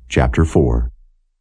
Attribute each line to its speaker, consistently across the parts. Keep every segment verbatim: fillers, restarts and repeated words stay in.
Speaker 1: chapter four.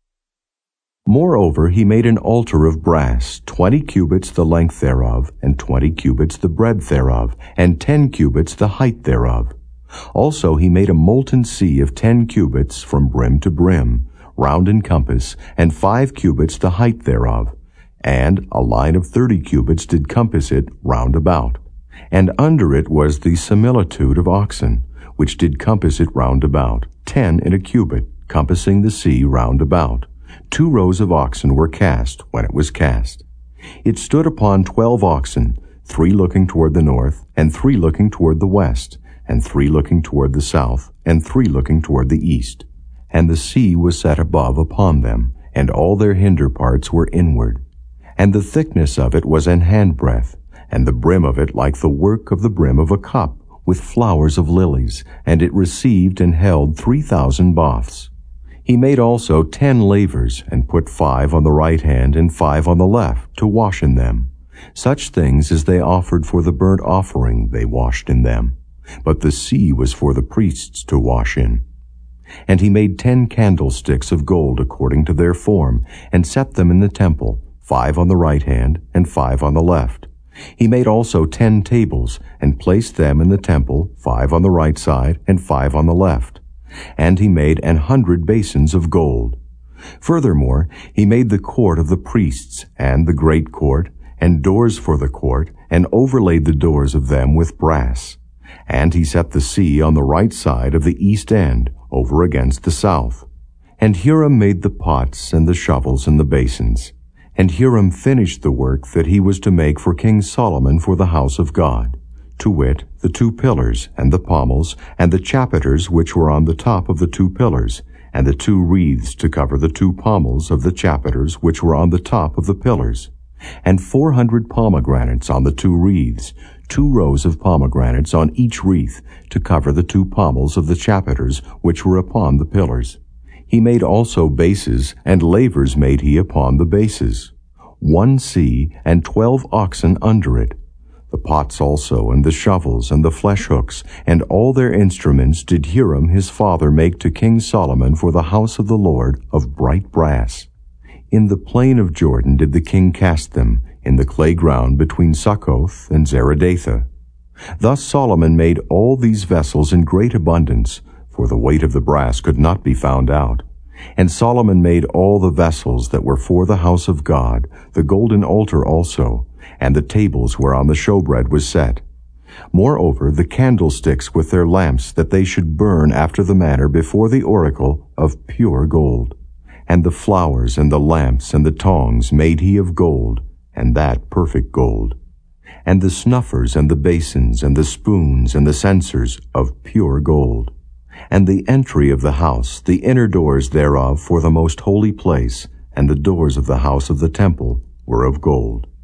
Speaker 1: Moreover, he made an altar of brass, twenty cubits the length thereof, and twenty cubits the breadth thereof, and ten cubits the height thereof. Also he made a molten sea of ten cubits from brim to brim, round in compass, and five cubits the height thereof. And a line of thirty cubits did compass it round about. And under it was the similitude of oxen, which did compass it round about, ten in a cubit, compassing the sea round about. Two rows of oxen were cast when it was cast. It stood upon twelve oxen, three looking toward the north, and three looking toward the west, and three looking toward the south, and three looking toward the east. And the sea was set above upon them, and all their hinder parts were inward. And the thickness of it was an handbreadth, and the brim of it like the work of the brim of a cup, with flowers of lilies, and it received and held three thousand baths. He made also ten lavers, and put five on the right hand and five on the left, to wash in them. Such things as they offered for the burnt offering they washed in them. But the sea was for the priests to wash in. And he made ten candlesticks of gold according to their form, and set them in the temple, five on the right hand and five on the left. He made also ten tables, and placed them in the temple, five on the right side and five on the left. And he made an hundred basins of gold. Furthermore, he made the court of the priests, and the great court, and doors for the court, and overlaid the doors of them with brass. And he set the sea on the right side of the east end, over against the south. And Hiram made the pots, and the shovels, and the basins. And Hiram finished the work that he was to make for King Solomon for the house of God, to wit, the two pillars, and the pommels, and the chapiters which were on the top of the two pillars, and the two wreaths to cover the two pommels of the chapiters which were on the top of the pillars, and four hundred pomegranates on the two wreaths, two rows of pomegranates on each wreath, to cover the two pommels of the chapiters which were upon the pillars. He made also bases, and lavers made he upon the bases. One sea, and twelve oxen under it. The pots also, and the shovels, and the flesh hooks, and all their instruments did Hiram his father make to King Solomon for the house of the Lord of bright brass. In the plain of Jordan did the king cast them, in the clay ground between Succoth and Zeradatha. Thus Solomon made all these vessels in great abundance, for the weight of the brass could not be found out. And Solomon made all the vessels that were for the house of God, the golden altar also, and the tables whereon the showbread was set. Moreover, the candlesticks with their lamps, that they should burn after the manner before the oracle of pure gold. And the flowers and the lamps and the tongs made he of gold, and that perfect gold. And the snuffers and the basins and the spoons and the censers of pure gold. And the entry of the house, the inner doors thereof for the most holy place, and the doors of the house of the temple were of gold.